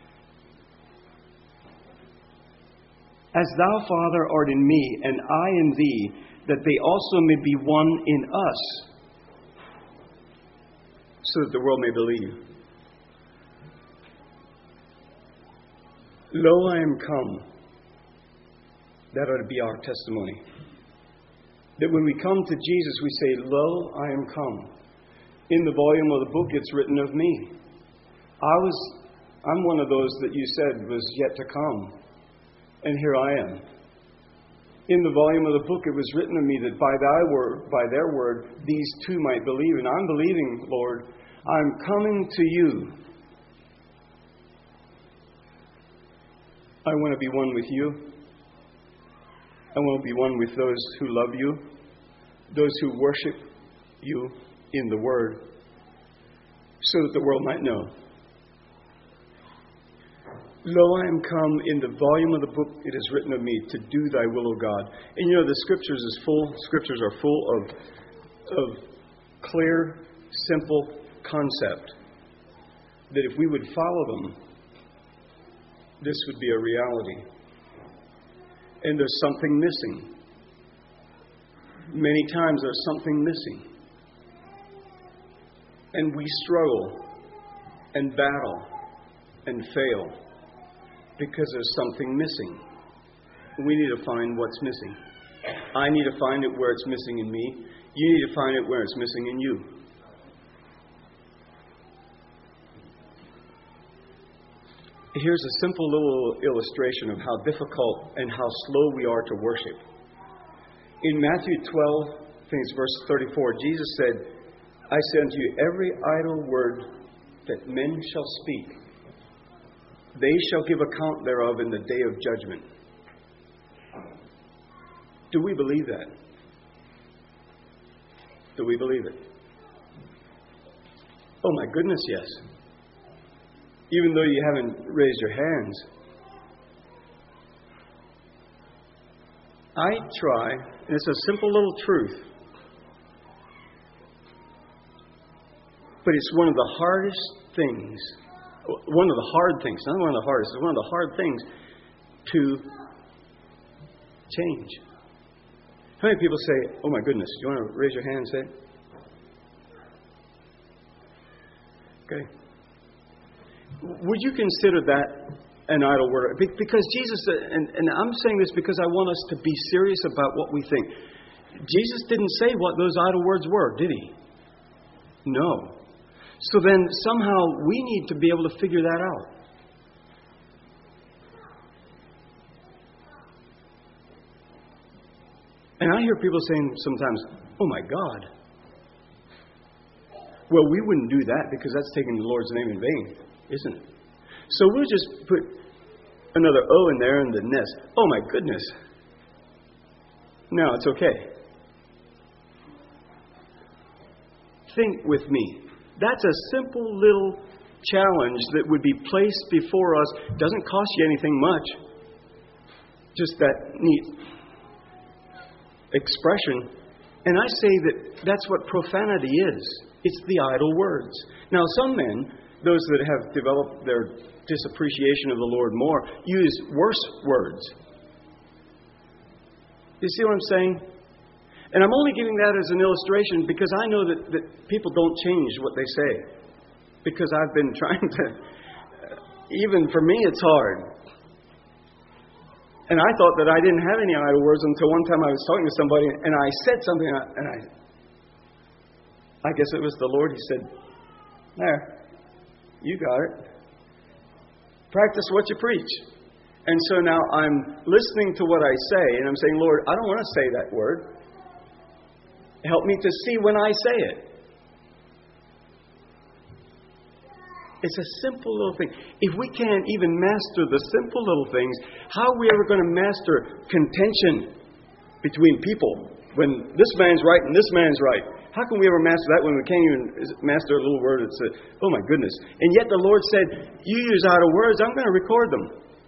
As thou, Father, art in me, and I in thee, that they also may be one in us, so that the world may believe. Lo, I am come. That ought to be our testimony. That when we come to Jesus, we say, Lo, I am come. In the volume of the book, it's written of me. I'm one of those that you said was yet to come. And here I am. In the volume of the book, it was written of me that by thy word, by their word, these two might believe. And I'm believing, Lord. I'm coming to you. I want to be one with you. I want to be one with those who love you, those who worship you in the Word, so that the world might know. Lo, I am come. In the volume of the book it is written of me, to do thy will, O God. And you know, the Scriptures are full of clear, simple concept that if we would follow them, this would be a reality. And there's something missing. Many times there's something missing. And we struggle and battle and fail because there's something missing. We need to find what's missing. I need to find it where it's missing in me. You need to find it where it's missing in you. Here's a simple little illustration of how difficult and how slow we are to worship. In Matthew 12, I think it's verse 34, Jesus said, I say unto you, every idle word that men shall speak, they shall give account thereof in the day of judgment. Do we believe that? Do we believe it? Oh my goodness, yes. Even though you haven't raised your hands. I try, and it's a simple little truth, but it's one of the hardest things, one of the hard things, not one of the hardest, it's one of the hard things to change. How many people say, oh my goodness, do you want to raise your hand and say it? Okay? Would you consider that an idle word? Because Jesus, and I'm saying this because I want us to be serious about what we think. Jesus didn't say what those idle words were, did he? No. So then somehow we need to be able to figure that out. And I hear people saying sometimes, oh my God. Well, we wouldn't do that because that's taking the Lord's name in vain, isn't it? So we'll just put another O in there and the ness. Oh my goodness. No, it's okay. Think with me. That's a simple little challenge that would be placed before us. Doesn't cost you anything much. Just that neat expression. And I say that that's what profanity is. It's the idle words. Now, some men, those that have developed their disappreciation of the Lord more, use worse words. You see what I'm saying? And I'm only giving that as an illustration because I know that people don't change what they say. Because I've been trying to, even for me, it's hard. And I thought that I didn't have any idle words until one time I was talking to somebody and I said something and I guess it was the Lord. He said, there, you got it. Practice what you preach. And so now I'm listening to what I say and I'm saying, Lord, I don't want to say that word. Help me to see when I say it. It's a simple little thing. If we can't even master the simple little things, how are we ever going to master contention between people when this man's right and this man's right? How can we ever master that when we can't even master a little word that says, oh my goodness. And yet the Lord said, you use idle words, I'm going to record them.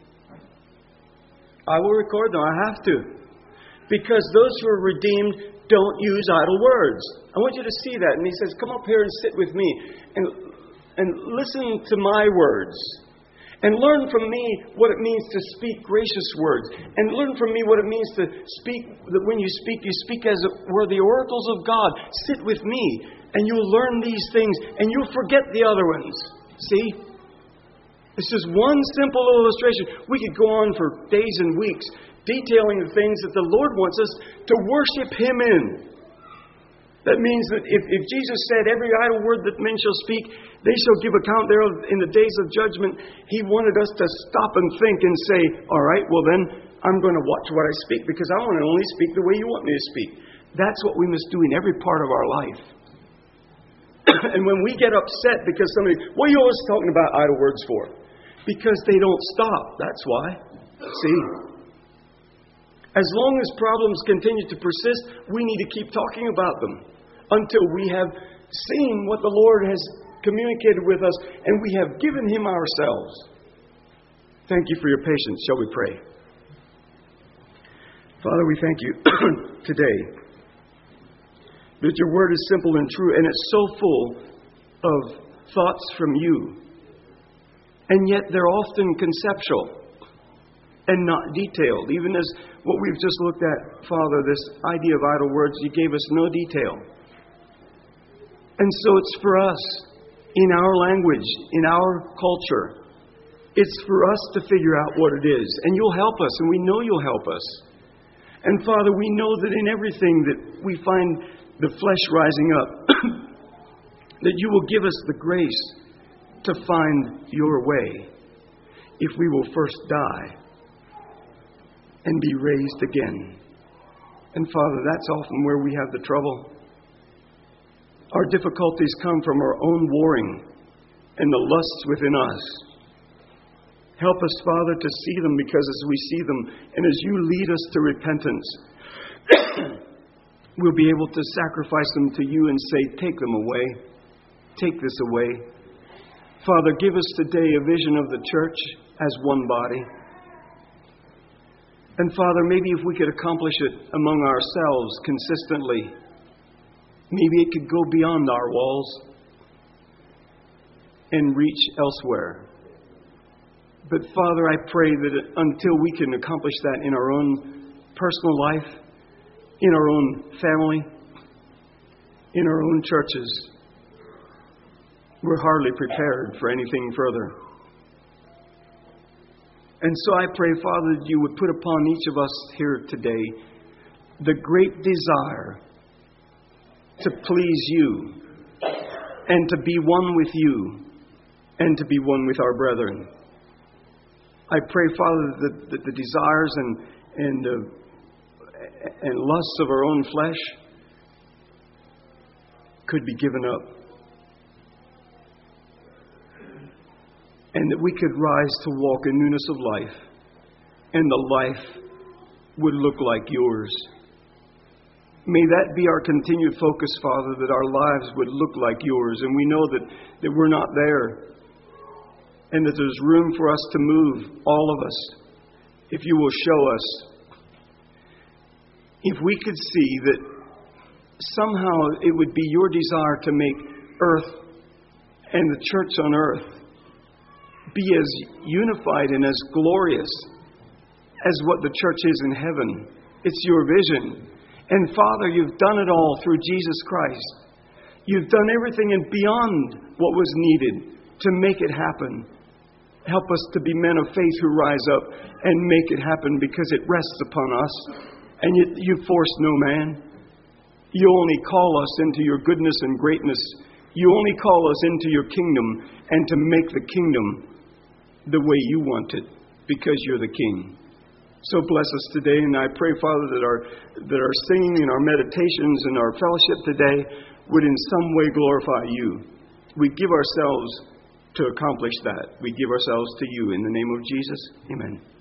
I will record them. I have to. Because those who are redeemed don't use idle words. I want you to see that. And he says, come up here and sit with me and listen to my words. And learn from me what it means to speak gracious words. And learn from me what it means to speak, that when you speak as it were the oracles of God. Sit with me and you'll learn these things and you'll forget the other ones. See? It's just one simple illustration. We could go on for days and weeks detailing the things that the Lord wants us to worship Him in. That means that if Jesus said, every idle word that men shall speak, they shall give account thereof in the days of judgment, He wanted us to stop and think and say, all right, well then, I'm going to watch what I speak because I want to only speak the way you want me to speak. That's what we must do in every part of our life. And when we get upset because somebody, what are you always talking about idle words for? Because they don't stop. That's why. See? As long as problems continue to persist, we need to keep talking about them until we have seen what the Lord has communicated with us and we have given Him ourselves. Thank you for your patience. Shall we pray? Father, we thank you today that your word is simple and true and it's so full of thoughts from you. And yet they're often conceptual and not detailed. Even as what we've just looked at, Father, this idea of idle words, you gave us no detail. And so it's for us, in our language, in our culture, it's for us to figure out what it is. And you'll help us, and we know you'll help us. And Father, we know that in everything that we find the flesh rising up, that you will give us the grace to find your way if we will first die and be raised again. And Father, that's often where we have the trouble. Our difficulties come from our own warring and the lusts within us. Help us, Father, to see them, because as we see them and as you lead us to repentance, we'll be able to sacrifice them to you and say, take them away. Take this away. Father, give us today a vision of the church as one body. And Father, maybe if we could accomplish it among ourselves consistently, maybe it could go beyond our walls and reach elsewhere. But Father, I pray that until we can accomplish that in our own personal life, in our own family, in our own churches, we're hardly prepared for anything further. And so I pray, Father, that you would put upon each of us here today the great desire to please you and to be one with you and to be one with our brethren. I pray, Father, that the desires and lusts of our own flesh could be given up, and that we could rise to walk in newness of life, and the life would look like yours. May that be our continued focus, Father, that our lives would look like yours. And we know that we're not there, and that there's room for us to move, all of us, if you will show us. If we could see that somehow it would be your desire to make earth and the church on earth be as unified and as glorious as what the church is in heaven. It's your vision. And Father, you've done it all through Jesus Christ. You've done everything and beyond what was needed to make it happen. Help us to be men of faith who rise up and make it happen, because it rests upon us. And you force no man. You only call us into your goodness and greatness. You only call us into your kingdom, and to make the kingdom the way you want it, because you're the King. So bless us today, and I pray, Father, that our singing and our meditations and our fellowship today would in some way glorify you. We give ourselves to accomplish that. We give ourselves to you in the name of Jesus. Amen.